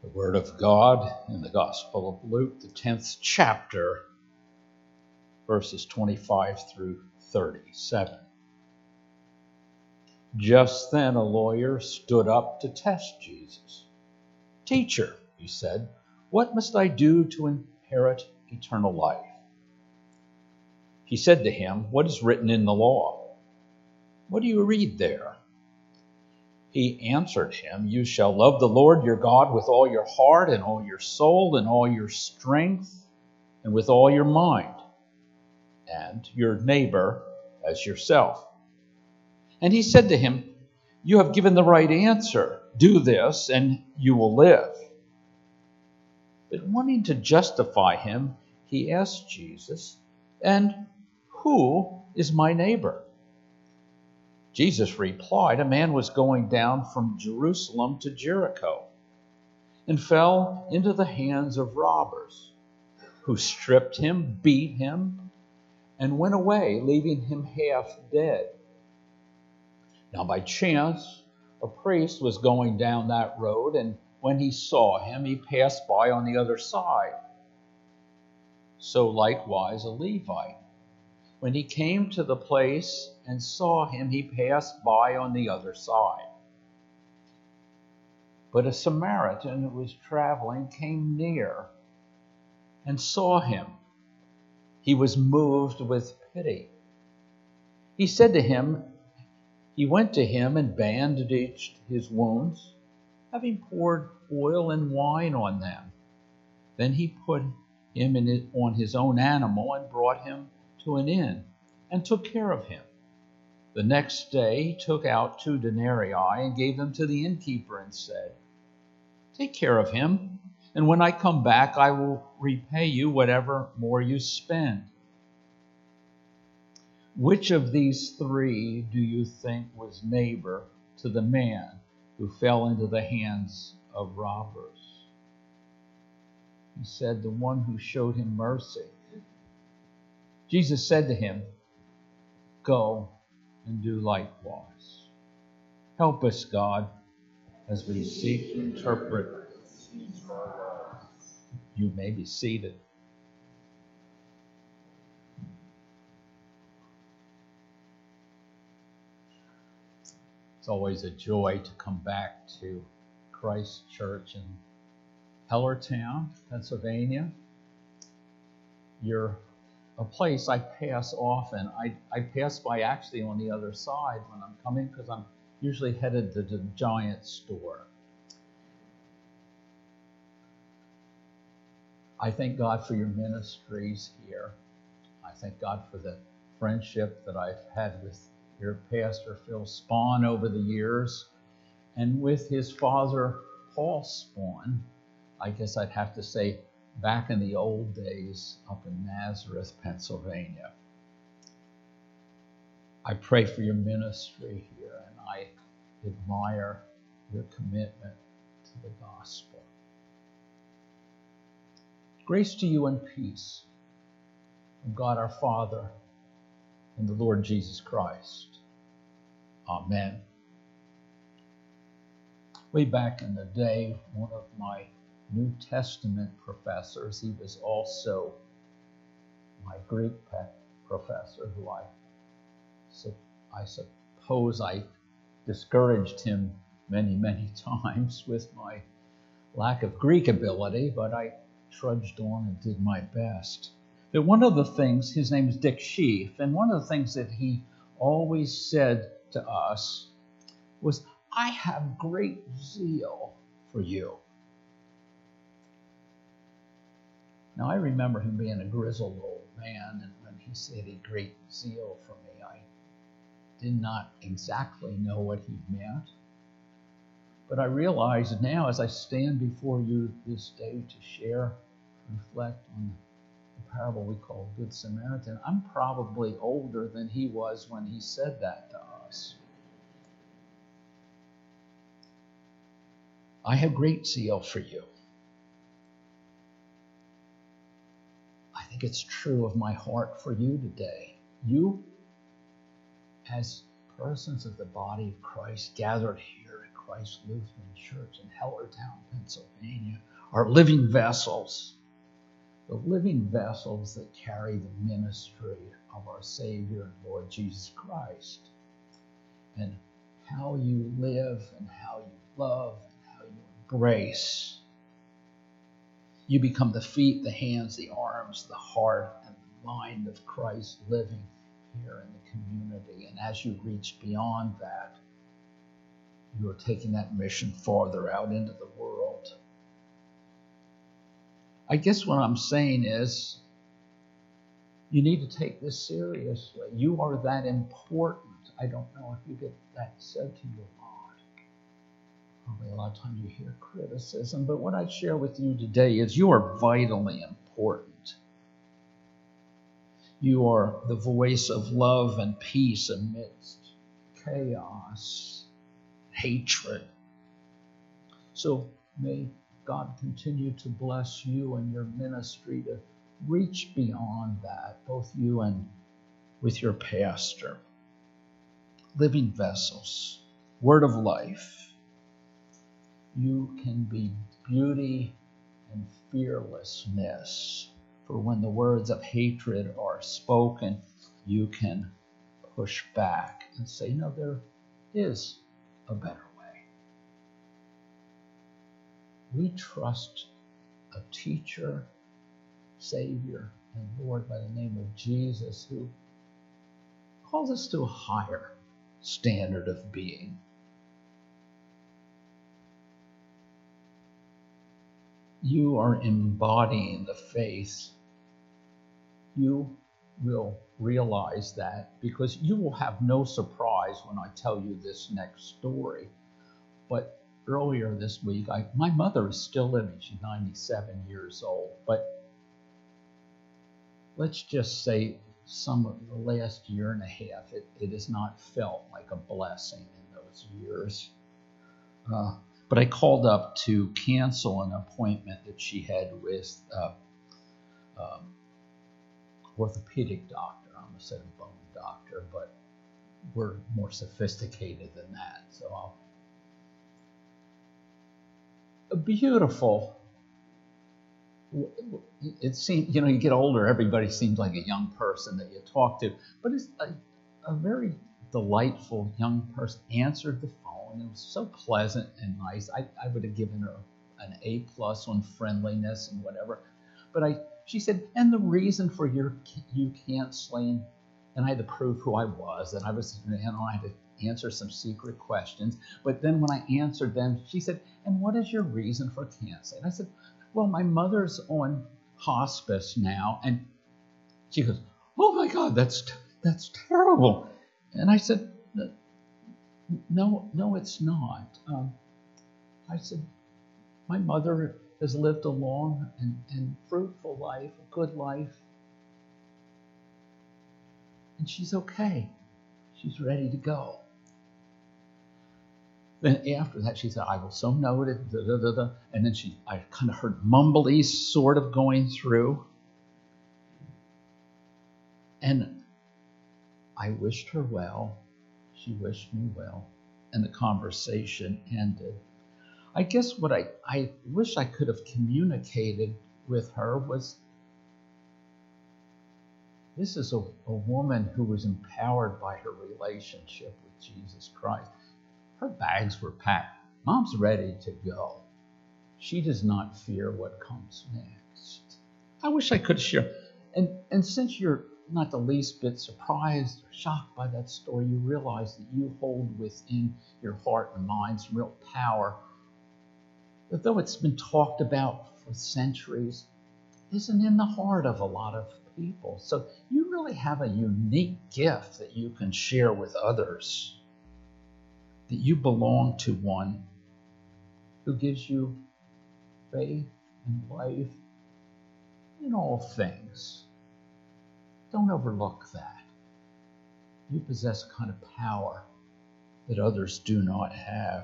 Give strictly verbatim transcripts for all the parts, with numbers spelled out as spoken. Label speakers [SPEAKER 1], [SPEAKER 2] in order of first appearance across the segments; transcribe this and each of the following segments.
[SPEAKER 1] The Word of God in the Gospel of Luke, the tenth chapter, verses twenty-five through thirty-seven. Just then a lawyer stood up to test Jesus. "Teacher," he said, "what must I do to inherit eternal life?" He said to him, "What is written in the law? What do you read there?" He answered him, "You shall love the Lord your God with all your heart and all your soul and all your strength and with all your mind, and your neighbor as yourself." And he said to him, "You have given the right answer. Do this and you will live." But wanting to justify him, he asked Jesus, "And who is my neighbor?" Jesus replied, "A man was going down from Jerusalem to Jericho and fell into the hands of robbers, who stripped him, beat him, and went away, leaving him half dead. Now by chance, a priest was going down that road, and when he saw him, he passed by on the other side. So likewise a Levite. When he came to the place and saw him, he passed by on the other side. But a Samaritan who was traveling came near and saw him. He was moved with pity. He said to him, he went to him and bandaged his wounds, having poured oil and wine on them. Then he put him in it, on his own animal and brought him to an inn and took care of him. The next day he took out two denarii and gave them to the innkeeper and said, "Take care of him, and when I come back I will repay you whatever more you spend." Which of these three do you think was neighbor to the man who fell into the hands of robbers? He said, "The one who showed him mercy." Jesus said to him, "Go and do likewise." Help us, God, as we seek to interpret. You may be seated. It's always a joy to come back to Christ Church in Hellertown, Pennsylvania. You're a place I pass often. I, I pass by actually on the other side when I'm coming, because I'm usually headed to the Giant store. I thank God for your ministries here. I thank God for the friendship that I've had with your pastor, Phil Spahn, over the years, and with his father, Paul Spahn. I guess I'd have to say back in the old days up in Nazareth, Pennsylvania. I pray for your ministry here, and I admire your commitment to the gospel. Grace to you and peace from God our Father and the Lord Jesus Christ. Amen. Way back in the day, one of my New Testament professors, he was also my Greek professor, who I, I suppose I discouraged him many, many times with my lack of Greek ability, but I trudged on and did my best. But one of the things, his name is Dick Sheaf, and one of the things that he always said to us was, "I have great zeal for you." Now, I remember him being a grizzled old man, and when he said he had great zeal for me, I did not exactly know what he meant. But I realize now, as I stand before you this day to share, reflect on the parable we call Good Samaritan, I'm probably older than he was when he said that to us. I have great zeal for you. I think it's true of my heart for you today. You, as persons of the body of Christ gathered here at Christ Lutheran Church in Hellertown, Pennsylvania, are living vessels. The living vessels that carry the ministry of our Savior and Lord Jesus Christ. And how you live and how you love and how you embrace. You become the feet, the hands, the arms, the heart, and the mind of Christ living here in the community. And as you reach beyond that, you are taking that mission farther out into the world. I guess what I'm saying is, you need to take this seriously. You are that important. I don't know if you get that said to you a lot. Probably a lot of times you hear criticism, but what I share with you today is you are vitally important. You are the voice of love and peace amidst chaos, hatred. So may God continue to bless you and your ministry to reach beyond that, both you and with your pastor. Living vessels, word of life. You can be beauty and fearlessness. For when the words of hatred are spoken, you can push back and say, no, there is a better way. We trust a teacher, Savior, and Lord by the name of Jesus, who calls us to a higher standard of being. You are embodying the faith. You will realize that because you will have no surprise when I tell you this next story. But earlier this week, I, my mother is still living. She's ninety-seven years old. But let's just say some of the last year and a half, it, it has not felt like a blessing in those years. Uh, but I called up to cancel an appointment that she had with uh, um, orthopedic doctor. I almost said a bone doctor, but we're more sophisticated than that. So I'll, a beautiful. It seems, you know, you get older, everybody seems like a young person that you talk to, but it's a, a very delightful young person. Answered the phone. It was so pleasant and nice. I, I would have given her an A plus on friendliness and whatever. But I, she said, and the reason for your you canceling, and I had to prove who I was, and I was, you know, I had to answer some secret questions. But then when I answered them, she said, and what is your reason for canceling? I said, well, my mother's on hospice now. And she goes, oh my God, that's that's terrible. And I said, no, no, it's not. Um, I said, my mother has lived a long and, and fruitful life, a good life. And she's okay. She's ready to go. Then after that, she said, I will so note it, da, da, da, da. And then she, I kind of heard mumblies sort of going through. And I wished her well. She wished me well. And the conversation ended. I guess what I, I wish I could have communicated with her was, this is a, a woman who was empowered by her relationship with Jesus Christ. Her bags were packed. Mom's ready to go. She does not fear what comes next. I wish I could share. And, and since you're not the least bit surprised or shocked by that story, you realize that you hold within your heart and mind some real power that, though it's been talked about for centuries, isn't in the heart of a lot of people. So you really have a unique gift that you can share with others. That you belong to one who gives you faith and life in all things. Don't overlook that. You possess a kind of power that others do not have.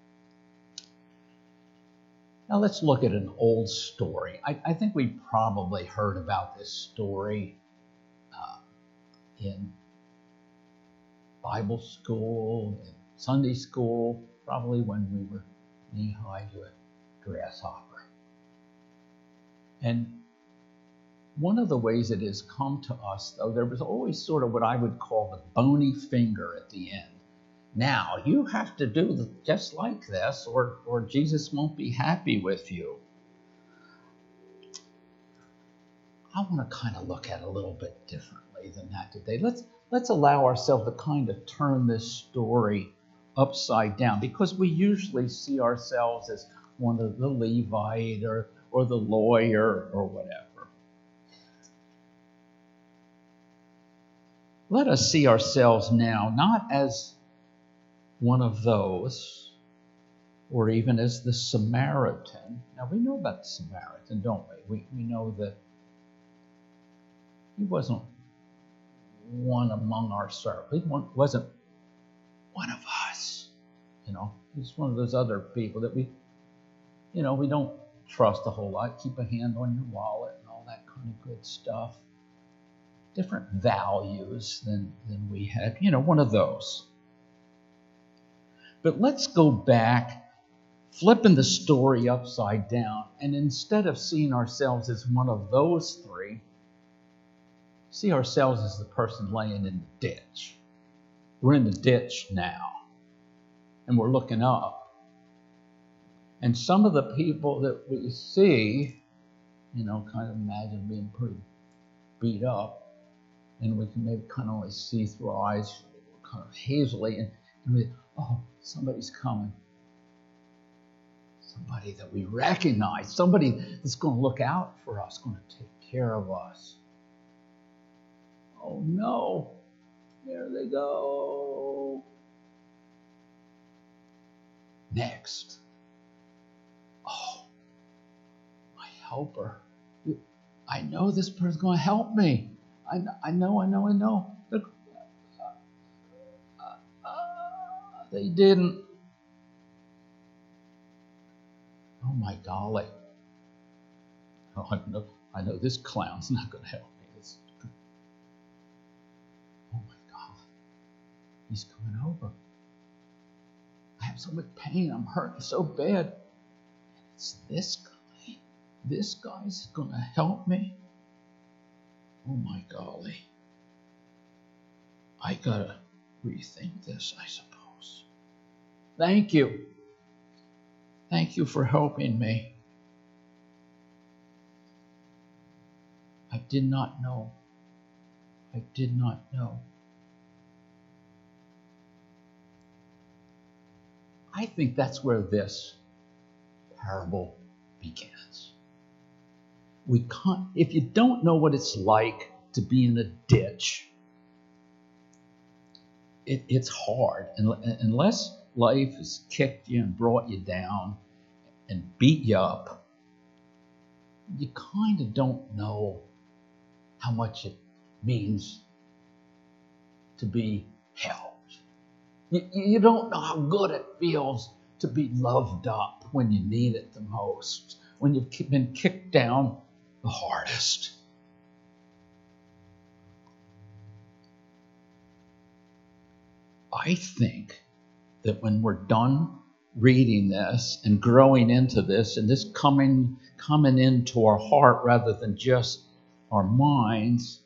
[SPEAKER 1] Now let's look at an old story. I, I think we probably heard about this story uh, in Bible school, in Sunday school. probably when we were knee-high to a grasshopper. And one of the ways it has come to us, though, there was always sort of what I would call the bony finger at the end. Now, you have to do just like this, or, or Jesus won't be happy with you. I want to kind of look at it a little bit differently than that today. Let's let's allow ourselves to kind of turn this story upside down, because we usually see ourselves as one of the Levite or, or the lawyer or whatever. Let us see ourselves now not as one of those, or even as the Samaritan. Now, we know about the Samaritan, don't we? We, we know that he wasn't one among our servants. He wasn't one of us. You know, he's one of those other people that we, you know, we don't trust a whole lot. Keep a hand on your wallet and all that kind of good stuff. Different values than, than we had. You know, one of those. But let's go back, flipping the story upside down, and instead of seeing ourselves as one of those three, see ourselves as the person laying in the ditch. We're in the ditch now, and we're looking up. And some of the people that we see, you know, kind of imagine being pretty beat up, and we can maybe kind of only see through our eyes, kind of hazily, and, and we, oh, somebody's coming. Somebody that we recognize, somebody that's going to look out for us, going to take care of us. Oh no, there they go. Next. Oh, my helper. I know this person's going to help me. I, I know, I know, I know. Look, uh, uh, uh, they didn't. Oh my golly. Oh, I know, I know this clown's not going to help me. This, oh my God. He's coming over. I have so much pain. I'm hurting so bad. And it's this guy. This guy's going to help me. Oh my golly. I gotta rethink this, I suppose. Thank you. Thank you for helping me. I did not know. I did not know. I think that's where this parable begins. We can't, if you don't know what it's like to be in a ditch, it, it's hard. And, unless life has kicked you and brought you down and beat you up, you kind of don't know how much it means to be helped. You, you don't know how good it feels to be loved up when you need it the most, when you've been kicked down the hardest. I think that when we're done reading this and growing into this, and this coming coming into our heart rather than just our minds,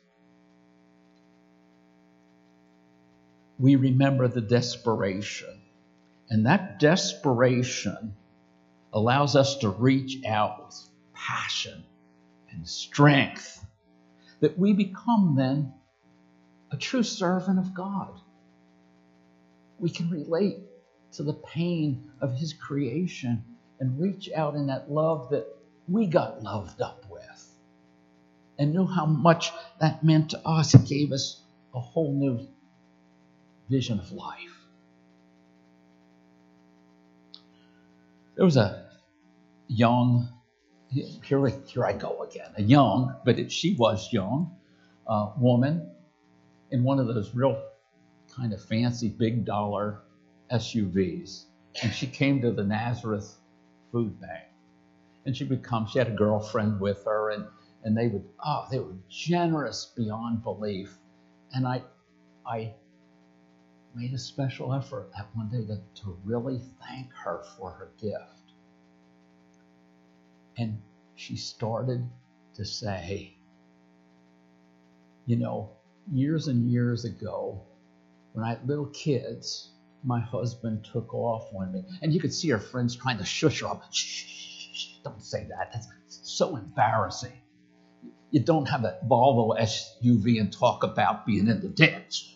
[SPEAKER 1] we remember the desperation. And that desperation allows us to reach out with passion and strength, that we become then a true servant of God. We can relate to the pain of his creation and reach out in that love that we got loved up with and knew how much that meant to us. It gave us a whole new vision of life. There was a young Here, here I go again. A young, but it, she was young, uh, woman in one of those real kind of fancy big dollar S U Vs. And she came to the Nazareth Food Bank. And she would come, she had a girlfriend with her, and, and they would, oh, they were generous beyond belief. And I, I made a special effort that one day to, to really thank her for her gift. And she started to say, you know, years and years ago, when I had little kids, my husband took off on me. And you could see her friends trying to shush her up. Shh, shh, shh, don't say that. That's so embarrassing. You don't have a Volvo S U V and talk about being in the ditch.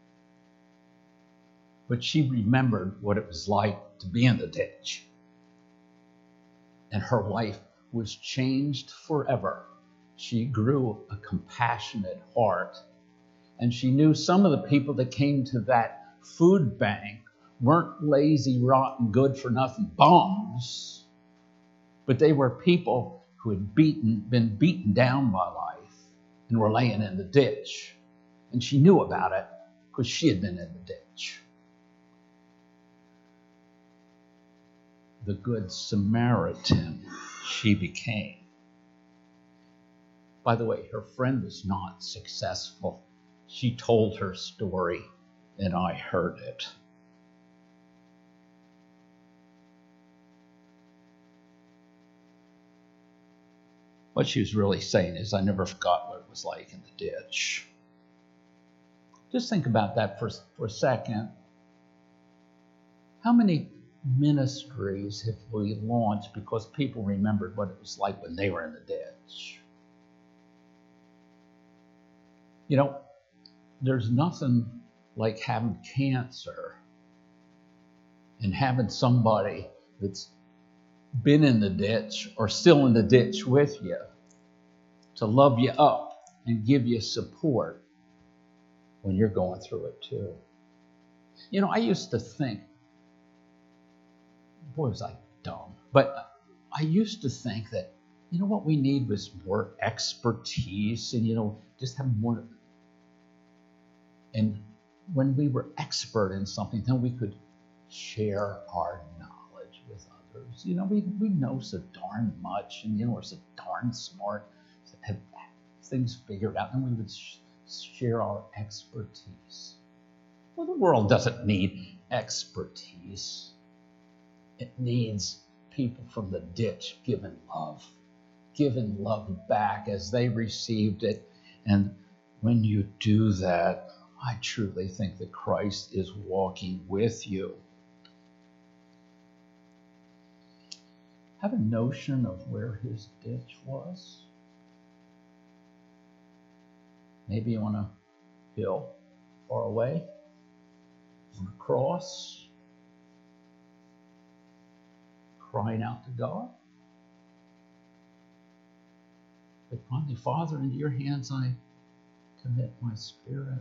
[SPEAKER 1] But she remembered what it was like to be in the ditch. And her life was changed forever. She grew a compassionate heart. And she knew some of the people that came to that food bank weren't lazy, rotten, good-for-nothing bums, but they were people who had beaten, been beaten down by life and were laying in the ditch. And she knew about it because she had been in the ditch. The Good Samaritan she became. By the way, her friend was not successful. She told her story, and I heard it. What she was really saying is, I never forgot what it was like in the ditch. Just think about that for, for a second. How many ministries have we launched because people remembered what it was like when they were in the ditch? You know, there's nothing like having cancer and having somebody that's been in the ditch or still in the ditch with you to love you up and give you support when you're going through it too. You know, I used to think, boy, was I dumb, but I used to think that, you know, what we need was more expertise and, you know, just have more. And when we were expert in something, then we could share our knowledge with others. You know, we, we know so darn much, and, you know, we're so darn smart, have things figured out, and we would sh- share our expertise. Well, the world doesn't need expertise. It needs people from the ditch giving love, giving love back as they received it. And when you do that, I truly think that Christ is walking with you. Have a notion of where his ditch was? Maybe on a hill far away, on a cross, crying out to God. But finally, Father, into your hands I commit my spirit.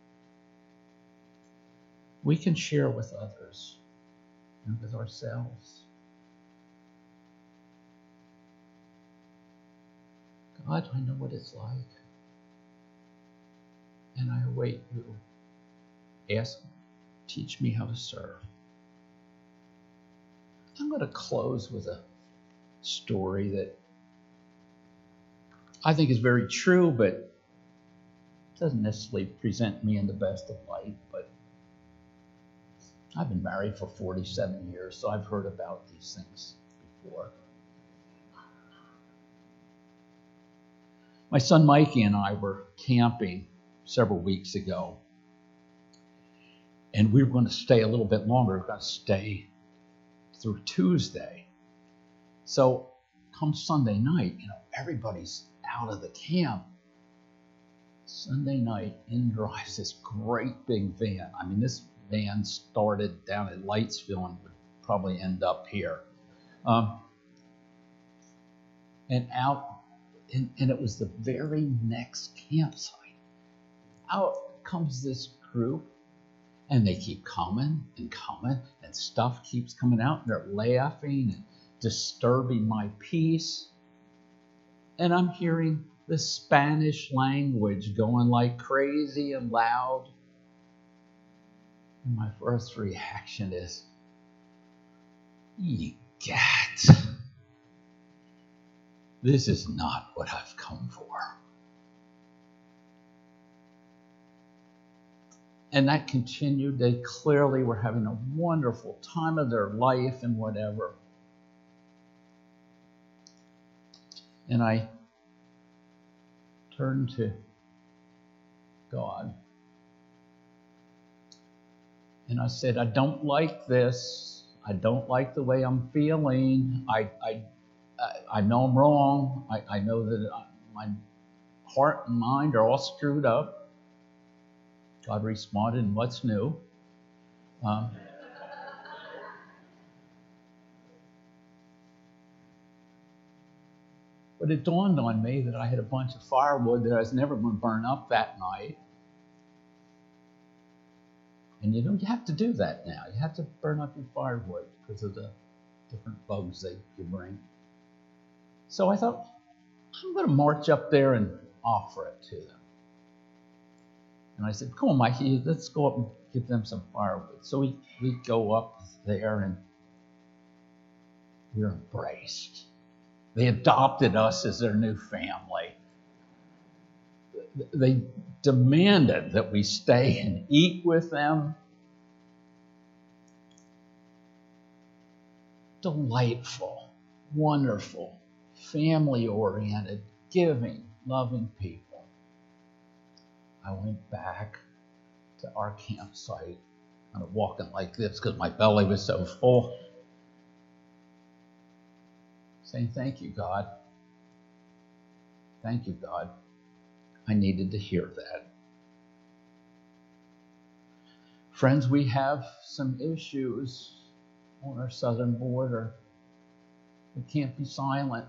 [SPEAKER 1] We can share with others and with ourselves. God, I know what it's like. And I await you. Ask, teach me how to serve. I'm going to close with a story that I think is very true, but doesn't necessarily present me in the best of light. But I've been married for forty-seven years, so I've heard about these things before. My son Mikey and I were camping several weeks ago, and we were going to stay a little bit longer. We were going to stay through Tuesday. So come Sunday night, you know, everybody's out of the camp. Sunday night, in drives this great big van. I mean, this van started down at Lightsville and would probably end up here. Um, and out, and, and it was the very next campsite. Out comes this group, and they keep coming and coming, and stuff keeps coming out, and they're laughing and disturbing my peace. And I'm hearing the Spanish language going like crazy and loud. And my first reaction is, "Egat, this is not what I've come for." And that continued. They clearly were having a wonderful time of their life and whatever. And I turned to God. And I said, I don't like this. I don't like the way I'm feeling. I I, I know I'm wrong. I, I know that my heart and mind are all screwed up. God responded, what's new? Um, but it dawned on me that I had a bunch of firewood that I was never going to burn up that night. And you know, you have to do that now. You have to burn up your firewood because of the different bugs that you bring. So I thought, I'm going to march up there and offer it to them. And I said, come on, Mikey, let's go up and give them some firewood. So we, we go up there and we're embraced. They adopted us as their new family. They demanded that we stay and eat with them. Delightful, wonderful, family-oriented, giving, loving people. I went back to our campsite, kind of walking like this because my belly was so full, saying, thank you, God. Thank you, God. I needed to hear that. Friends, we have some issues on our southern border. We can't be silent.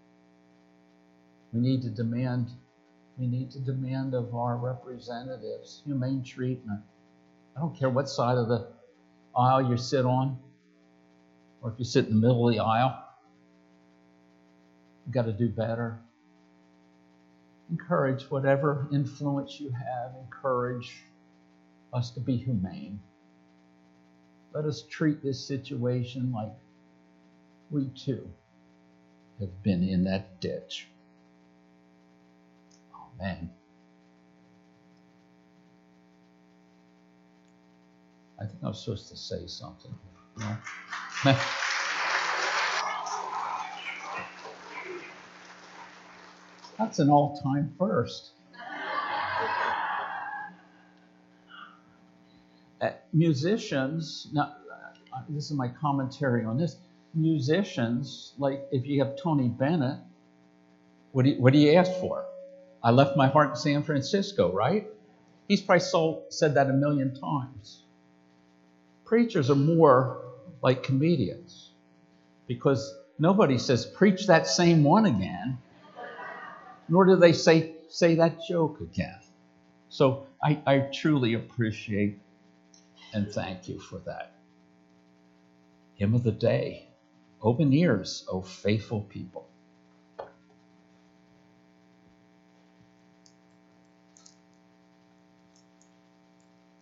[SPEAKER 1] We need to demand We need to demand of our representatives humane treatment. I don't care what side of the aisle you sit on, or if you sit in the middle of the aisle. You've got to do better. Encourage whatever influence you have. Encourage us to be humane. Let us treat this situation like we too have been in that ditch. Man, I think I was supposed to say something. No? That's an all-time first. Uh, musicians, now, uh, this is my commentary on this. Musicians, like if you have Tony Bennett, what do you, what do you ask for? I left my heart in San Francisco, right? He's probably sold, said that a million times. Preachers are more like comedians because nobody says, preach that same one again, nor do they say, say that joke again. So I, I truly appreciate and thank you for that. Hymn of the day, open ears, O faithful people.